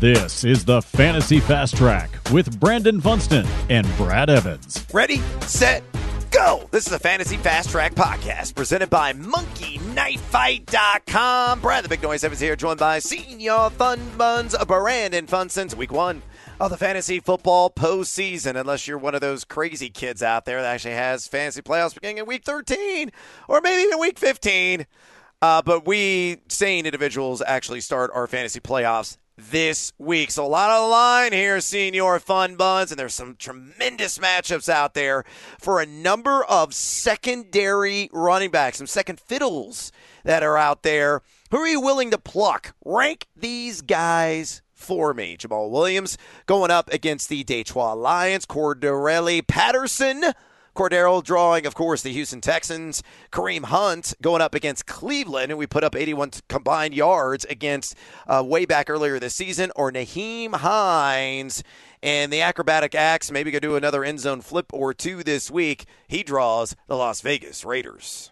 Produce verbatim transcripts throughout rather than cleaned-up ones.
This is the Fantasy Fast Track with Brandon Funston and Brad Evans. Ready, set, go! This is the Fantasy Fast Track podcast presented by Monkey Knife Fight dot com. Brad the Big Noise Evans here, joined by Senior Fun Buns, Brandon Funston. Week one of the fantasy football postseason, unless you're one of those crazy kids out there that actually has fantasy playoffs beginning in week thirteen or maybe even week fifteen. Uh, but we, sane individuals, actually start our fantasy playoffs this week. So a lot on the line here, Senior Fun Buns, and there's some tremendous matchups out there for a number of secondary running backs, some second fiddles that are out there. Who are you willing to pluck? Rank these guys for me. Jamal Williams going up against the Detroit Lions. Cordarrelle Patterson. Cordero drawing, of course, the Houston Texans. Kareem Hunt going up against Cleveland, and we put up eighty-one combined yards against uh, way back earlier this season. Or Nyheim Hines and the acrobatic acts. Maybe go do another end zone flip or two this week. He draws the Las Vegas Raiders.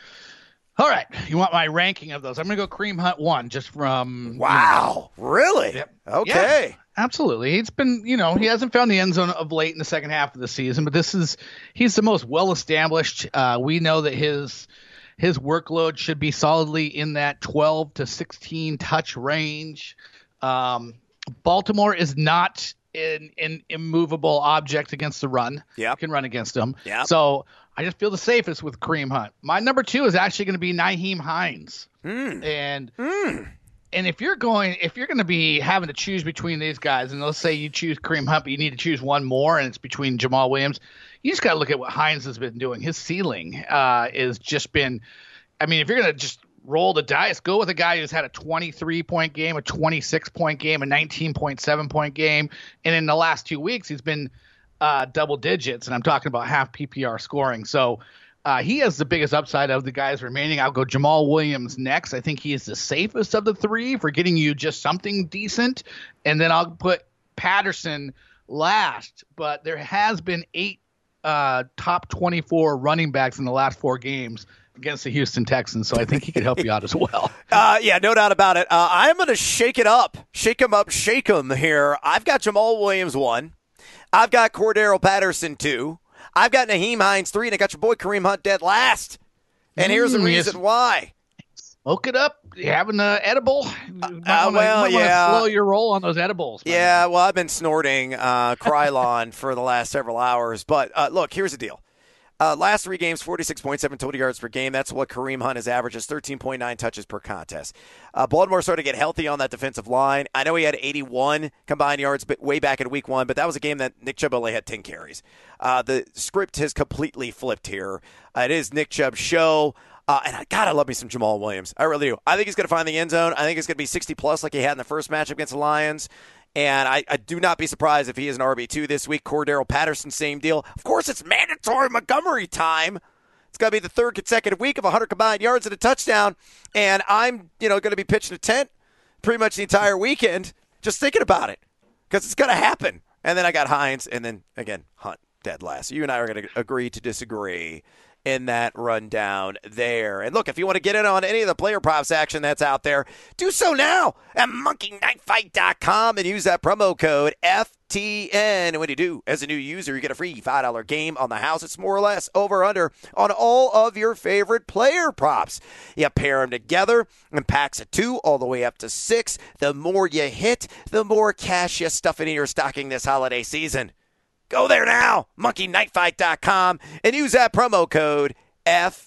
All right, you want my ranking of those? I'm going to go Kareem Hunt one, just from wow, you know. Really? Yep. Okay. Yeah. Absolutely. He's been, you know, he hasn't found the end zone of late in the second half of the season, but this is, he's the most well-established. Uh, we know that his, his workload should be solidly in that twelve to sixteen touch range. Um, Baltimore is not an, an immovable object against the run. Yeah. You can run against them. Yeah. So I just feel the safest with Kareem Hunt. My number two is actually going to be Nyheim Hines. Mm. And, Mm. And if you're going, if you're going to be having to choose between these guys, and let's say you choose Kareem Hunt, but you need to choose one more, and it's between Jamal Williams, you just got to look at what Hines has been doing. His ceiling uh, is just been, I mean, if you're going to just roll the dice, go with a guy who's had a twenty-three point game, a twenty-six point game, a nineteen point seven point game, and in the last two weeks he's been uh, double digits, and I'm talking about half P P R scoring. So. Uh, he has the biggest upside of the guys remaining. I'll go Jamal Williams next. I think he is the safest of the three for getting you just something decent. And then I'll put Patterson last. But there has been eight uh, top twenty-four running backs in the last four games against the Houston Texans. So I think he could help you out as well. Uh, yeah, no doubt about it. Uh, I'm going to shake it up. Shake him up, shake him here. I've got Jamal Williams one. I've got Cordarrelle Patterson two. I've got Nyheim Hines three, and I got your boy Kareem Hunt dead last. And here's the Mm, reason yes. why. Smoke it up. You having an edible? You might Uh, wanna- well, you might wanna yeah. slow your roll on those edibles. man. Yeah, well, I've been snorting uh, Krylon for the last several hours. But uh, look, here's the deal. Uh, last three games, forty-six point seven total yards per game. That's what Kareem Hunt has averages, thirteen point nine touches per contest. Uh, Baltimore started to get healthy on that defensive line. I know he had eighty-one combined yards but way back in week one, but that was a game that Nick Chubb only had ten carries. Uh, the script has completely flipped here. Uh, it is Nick Chubb's show. Uh, and I gotta love me some Jamal Williams. I really do. I think he's going to find the end zone. I think it's going to be sixty plus like he had in the first matchup against the Lions. And I, I do not be surprised if he is an R B two this week. Cordarrelle Patterson, same deal. Of course, it's mandatory Montgomery time. It's going to be the third consecutive week of one hundred combined yards and a touchdown. And I'm, you know, going to be pitching a tent pretty much the entire weekend just thinking about it because it's going to happen. And then I got Hines and then, again, Hunt dead last. You and I are going to agree to disagree in that rundown there. And look, if you want to get in on any of the player props action that's out there, do so now at Monkey Knife Fight dot com and use that promo code F T N. And when you do, as a new user, you get a free five dollar game on the house. It's more or less over under on all of your favorite player props. You pair them together in packs of two all the way up to six. The more you hit, the more cash you stuff into your stocking this holiday season. Go there now, Monkey Knife Fight dot com, and use that promo code F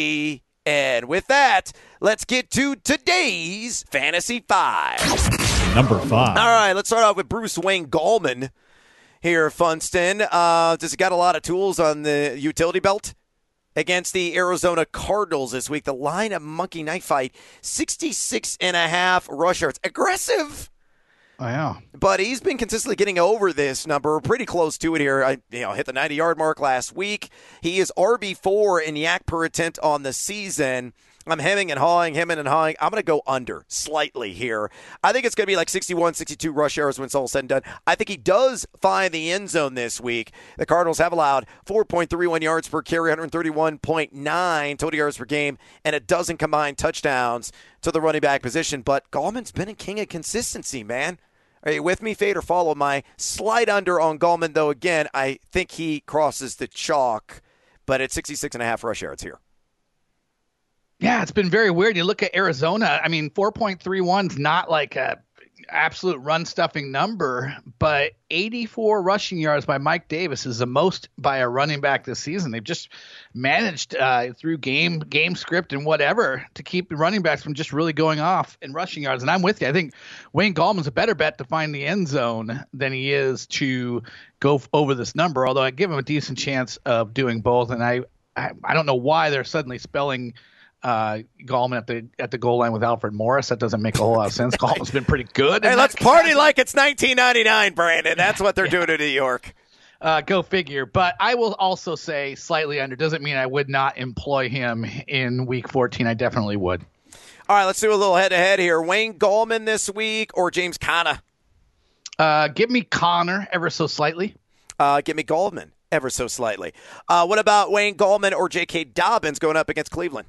T N. With that, let's get to today's Fantasy Five. Number five. All right, let's start off with Bruce Wayne Gallman here, Funston. Uh, just got a lot of tools on the utility belt against the Arizona Cardinals this week. The line of Monkey Knife Fight, sixty-six and a half rush yards. Aggressive. Oh, yeah. But he's been consistently getting over this number, pretty close to it here. I you know hit the ninety-yard mark last week. He is R B four in yak per attempt on the season. I'm hemming and hawing, hemming and hawing. I'm going to go under slightly here. I think it's going to be like sixty-one, sixty-two rush yards when it's all said and done. I think he does find the end zone this week. The Cardinals have allowed four point three one yards per carry, one thirty-one point nine total yards per game, and a dozen combined touchdowns to the running back position. But Gallman's been a king of consistency, man. Are you with me? Fade or follow my slight under on Gallman, though, again, I think he crosses the chalk, but at sixty-six and a half rush yards here. Yeah, it's been very weird. You look at Arizona, I mean, four point three one is not like a absolute run-stuffing number, but eighty-four rushing yards by Mike Davis is the most by a running back this season. They've just managed uh, through game game script and whatever to keep the running backs from just really going off in rushing yards. And I'm with you. I think Wayne Gallman's a better bet to find the end zone than he is to go f- over this number, although I give him a decent chance of doing both. And I, I, I don't know why they're suddenly spelling – uh, Gallman at the at the goal line with Alfred Morris. That doesn't make a whole lot of sense. Gallman's been pretty good. Hey, let's party like it's nineteen ninety-nine, Brandon. That's what they're yeah. doing in New York. Uh, go figure. But I will also say slightly under. Doesn't mean I would not employ him in week fourteen. I definitely would. All right, let's do a little head-to-head here. Wayne Gallman this week or James Conner? Uh, give me Conner ever so slightly. Uh, give me Gallman ever so slightly. Uh, what about Wayne Gallman or J K. Dobbins going up against Cleveland?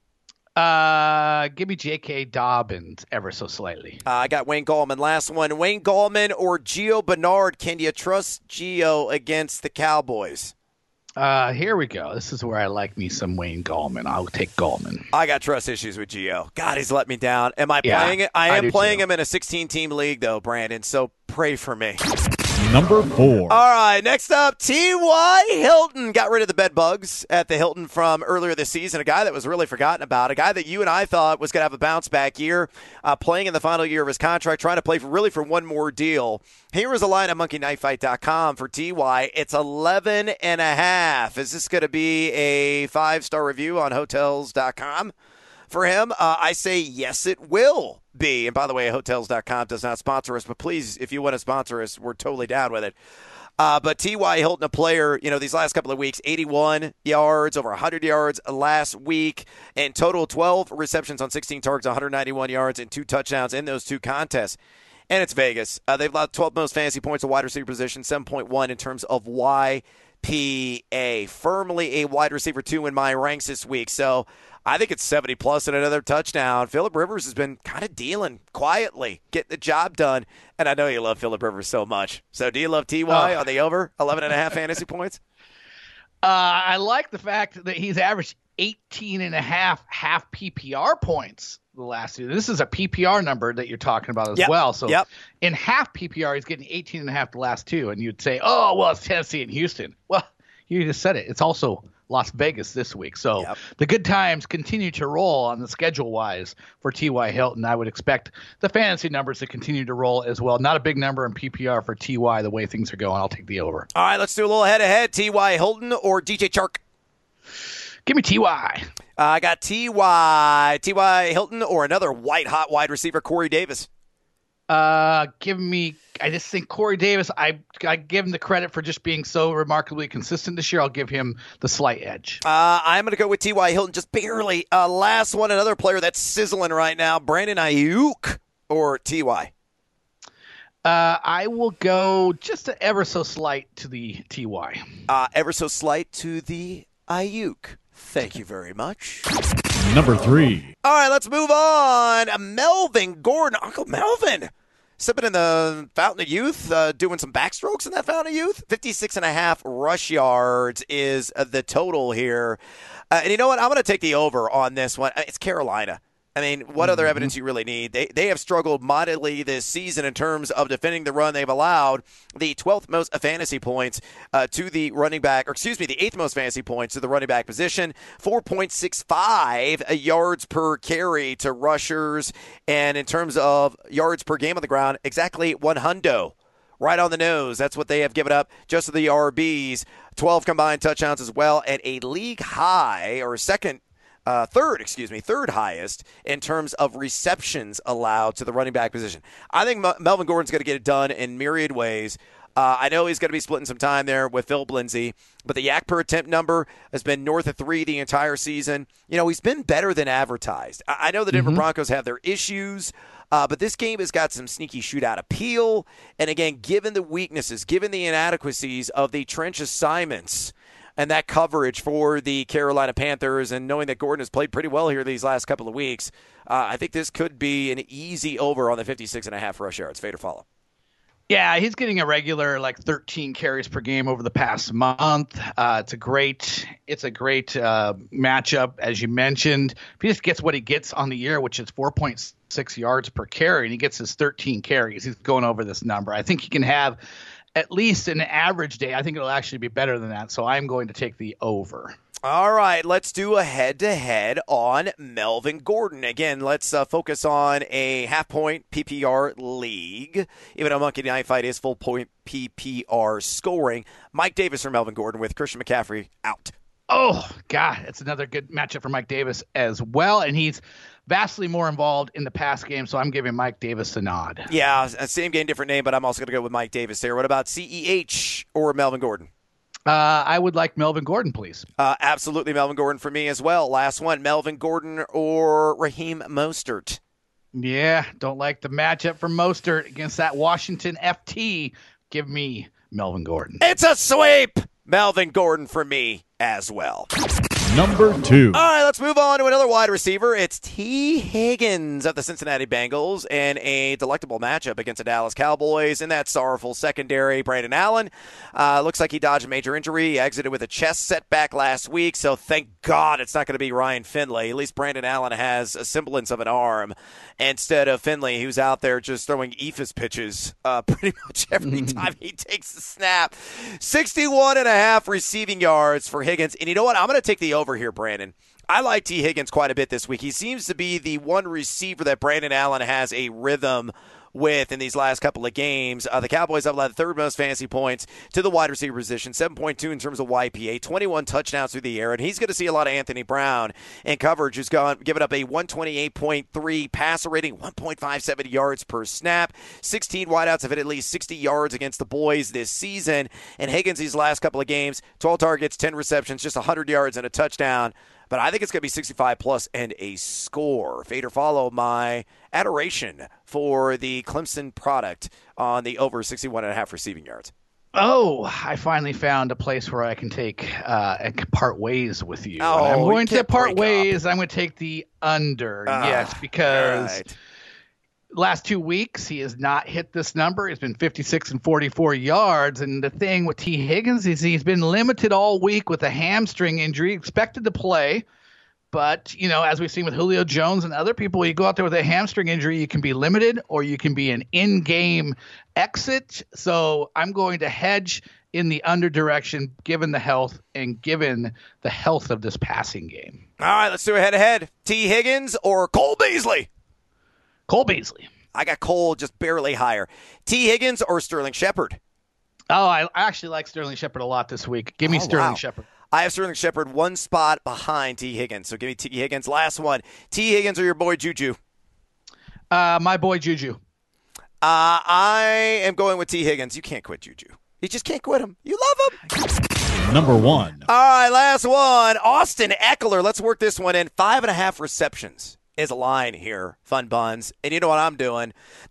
Uh, give me J K. Dobbins ever so slightly. Uh, I got Wayne Gallman. Last one. Wayne Gallman or Gio Bernard. Can you trust Gio against the Cowboys? Uh, here we go. This is where I like me some Wayne Gallman. I'll take Gallman. I got trust issues with Gio. God, he's let me down. Am I yeah, playing it? I am I playing too. him in a sixteen-team league, though, Brandon, so pray for me. Number four. All right, next up, T Y. Hilton got rid of the bed bugs at the Hilton from earlier this season, a guy that was really forgotten about, a guy that you and I thought was going to have a bounce-back year, uh, playing in the final year of his contract, trying to play for really for one more deal. Here is a line at monkey knife fight dot com for T Y. It's eleven and a half. Is this going to be a five-star review on hotels dot com for him? Uh, I say yes, it will be. And by the way, hotels dot com does not sponsor us, but please, if you want to sponsor us, we're totally down with it. Uh, but T Y. Hilton, a player, you know, these last couple of weeks, eighty-one yards, over one hundred yards last week, and total twelve receptions on sixteen targets, one hundred ninety-one yards, and two touchdowns in those two contests. And it's Vegas. Uh, they've allowed twelve most fantasy points at wide receiver position, seven point one in terms of Y P A. Firmly a wide receiver two in my ranks this week. So I think it's seventy plus and another touchdown. Phillip Rivers has been kind of dealing quietly, getting the job done. And I know you love Phillip Rivers so much. So do you love T Y oh. on the over eleven and a half fantasy points? Uh, I like the fact that he's averaged eighteen and a half half P P R points the last year. This is a P P R number that you're talking about as yep. well. So yep. in half P P R, he's getting eighteen and a half the last two. And you'd say, oh, well, it's Tennessee and Houston. Well, you just said it. It's also Las Vegas this week. So yep. the good times continue to roll on the schedule-wise for T Y. Hilton. I would expect the fantasy numbers to continue to roll as well. Not a big number in P P R for T Y the way things are going. I'll take the over. All right, let's do a little head-to-head. T Y. Hilton or D J Chark? Give me T Y. Uh, I got T Y. T Y. Hilton or another white-hot wide receiver, Corey Davis? Uh, give me. I just think Corey Davis. I I give him the credit for just being so remarkably consistent this year. I'll give him the slight edge. Uh, I'm going to go with T Y. Hilton, just barely. Uh, last one, another player that's sizzling right now, Brandon Ayuk or T Y. Uh, I will go just a ever so slight to the T Y. Uh, ever so slight to the Ayuk. Thank you very much. Number three. All right, let's move on. Melvin Gordon, Uncle Melvin, sipping in the Fountain of Youth, uh, doing some backstrokes in that Fountain of Youth. fifty-six and a half rush yards is uh, the total here. Uh, and you know what? I'm going to take the over on this one. It's Carolina. I mean, what mm-hmm. other evidence you really need? They they have struggled mightily this season in terms of defending the run. They've allowed the twelfth most fantasy points uh, to the running back, or excuse me, the eighth most fantasy points to the running back position. four point six five yards per carry to rushers. And in terms of yards per game on the ground, exactly one hundo. Right on the nose. That's what they have given up just to the R Bs. twelve combined touchdowns as well, at a league high, or second Uh, third, excuse me, third highest in terms of receptions allowed to the running back position. I think M- Melvin Gordon's going to get it done in myriad ways. Uh, I know he's going to be splitting some time there with Phil Lindsay, but the yak per attempt number has been north of three the entire season. You know, he's been better than advertised. I, I know the Denver mm-hmm. Broncos have their issues, uh, but this game has got some sneaky shootout appeal. And again, given the weaknesses, given the inadequacies of the trench assignments, and that coverage for the Carolina Panthers, and knowing that Gordon has played pretty well here these last couple of weeks, uh, I think this could be an easy over on the fifty-six and a half rush yards. Fade or follow? Yeah, he's getting a regular like thirteen carries per game over the past month. Uh, it's a great, it's a great uh, matchup, as you mentioned. If he just gets what he gets on the year, which is four point six yards per carry, and he gets his thirteen carries, he's going over this number. I think he can have at least an average day. I think it'll actually be better than that. So I'm going to take the over. All right, let's do a head-to-head on Melvin Gordon. Again, let's uh, focus on a half-point P P R league, even though Monkey Knife Fight is full-point P P R scoring. Mike Davis for Melvin Gordon with Christian McCaffrey out. Oh, God, it's another good matchup for Mike Davis as well, and he's vastly more involved in the pass game, so I'm giving Mike Davis a nod. Yeah, same game, different name, but I'm also going to go with Mike Davis there. What about C E H or Melvin Gordon? Uh, I would like Melvin Gordon, please. Uh, absolutely Melvin Gordon for me as well. Last one, Melvin Gordon or Raheem Mostert? Yeah, don't like the matchup for Mostert against that Washington F T. Give me Melvin Gordon. It's a sweep! Melvin Gordon for me as well. Number two. All right, let's move on to another wide receiver. It's T. Higgins of the Cincinnati Bengals in a delectable matchup against the Dallas Cowboys in that sorrowful secondary. Brandon Allen uh, looks like he dodged a major injury. He exited with a chest setback last week, so thank God it's not going to be Ryan Finley. At least Brandon Allen has a semblance of an arm instead of Finley, who's out there just throwing E F A S pitches uh, pretty much every time he takes a snap. sixty-one and a half receiving yards for Higgins. And you know what? I'm going to take the over here, Brandon. I like T. Higgins quite a bit this week. He seems to be the one receiver that Brandon Allen has a rhythm with in these last couple of games. Uh, the Cowboys have allowed the third most fantasy points to the wide receiver position, seven point two in terms of Y P A, twenty-one touchdowns through the air, and he's going to see a lot of Anthony Brown in coverage, who's gone, given up a one twenty-eight point three passer rating, one point five seven yards per snap. sixteen wideouts have hit at least sixty yards against the boys this season, and Higgins these last couple of games, twelve targets, ten receptions, just one hundred yards and a touchdown. But I think it's going to be sixty-five plus and a score. Fade or follow my adoration for the Clemson product on the over sixty-one and a half receiving yards. Oh, I finally found a place where I can take uh, and part ways with you. Oh, and I'm you going to can't part break ways. I'm going to take the under. Ah, yes, because right. last two weeks he has not hit this number. It's been fifty-six and forty-four yards. And the thing with T. Higgins is he's been limited all week with a hamstring injury, expected to play. But, you know, as we've seen with Julio Jones and other people, you go out there with a hamstring injury, you can be limited or you can be an in-game exit. So I'm going to hedge in the under direction, given the health and given the health of this passing game. All right, let's do a head-to-head. T. Higgins or Cole Beasley? Cole Beasley. I got Cole just barely higher. T. Higgins or Sterling Shepard? Oh, I, I actually like Sterling Shepard a lot this week. Give me Oh, Sterling wow. Shepard. I have Sterling Shepard one spot behind T. Higgins. So give me T. Higgins. Last one. T. Higgins or your boy Juju? Uh, my boy Juju. Uh, I am going with T. Higgins. You can't quit Juju. You just can't quit him. You love him. Number one. All right, last one. Austin Eckler. Let's work this one in. Five and a half receptions is a line here, Fun Buns. And you know what I'm doing?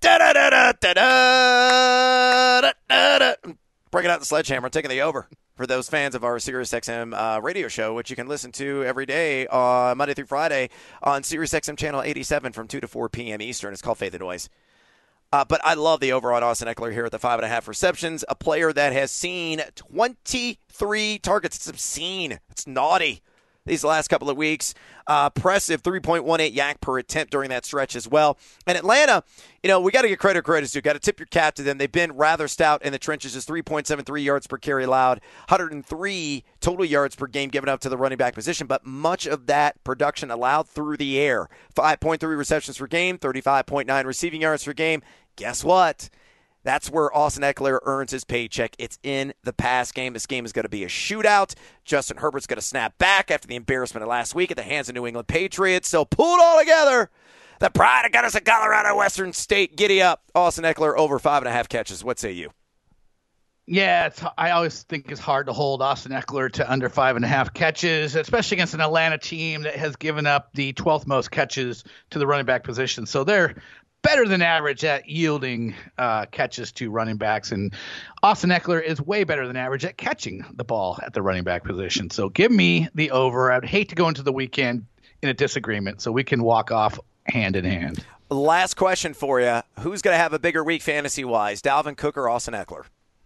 Da-da-da-da-da-da-da-da-da. Breaking out the sledgehammer, taking the over. For those fans of our SiriusXM uh, radio show, which you can listen to every day, uh, Monday through Friday, on SiriusXM Channel eighty-seven from two to four p.m. Eastern. It's called Fade the Noise. Uh, but I love the over on Austin Eckler here at the five and a half receptions. A player that has seen twenty-three targets. It's obscene. It's naughty these last couple of weeks. Uh, impressive three point one eight yak per attempt during that stretch as well. And Atlanta, you know, we got to get credit credit's due. Got to tip your cap to them. They've been rather stout in the trenches. Just three point seven three yards per carry allowed, one hundred three total yards per game given up to the running back position. But much of that production allowed through the air. five point three receptions per game, thirty-five point nine receiving yards per game. Guess what? That's where Austin Eckler earns his paycheck. It's in the pass game. This game is going to be a shootout. Justin Herbert's going to snap back after the embarrassment of last week at the hands of New England Patriots. So pull it all together. The pride of Gunnison, Colorado Western State. Giddy up. Austin Eckler over five and a half catches. What say you? Yeah, it's, I always think it's hard to hold Austin Eckler to under five and a half catches, especially against an Atlanta team that has given up the twelfth most catches to the running back position. So they're better than average at yielding uh, catches to running backs. And Austin Eckler is way better than average at catching the ball at the running back position. So give me the over. I'd hate to go into the weekend in a disagreement, so we can walk off hand in hand. Last question for you. Who's going to have a bigger week fantasy-wise, Dalvin Cook or Austin Eckler?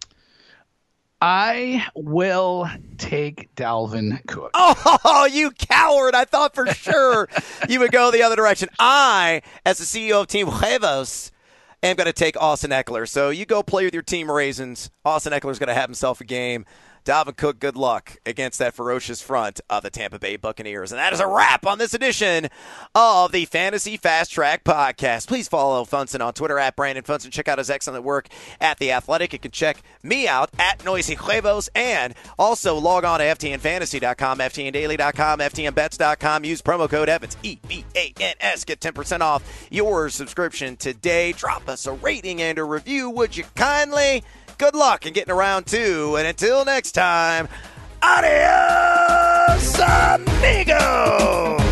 I will take Dalvin Cook. Oh, you coward. I thought for sure you would go the other direction. I, as the C E O of Team Huevos, am going to take Austin Eckler. So you go play with your Team Raisins. Austin Eckler's going to have himself a game. Dalvin Cook, good luck against that ferocious front of the Tampa Bay Buccaneers. And that is a wrap on this edition of the Fantasy Fast Track Podcast. Please follow Funson on Twitter at Brandon Funson. Check out his excellent work at The Athletic. You can check me out at Noisy Huevos. And also log on to F T N fantasy dot com, F T N daily dot com, F T N bets dot com. Use promo code Evans, E V A N S. Get ten percent off your subscription today. Drop us a rating and a review, would you kindly? Good luck in getting around two. And until next time, adios, amigos.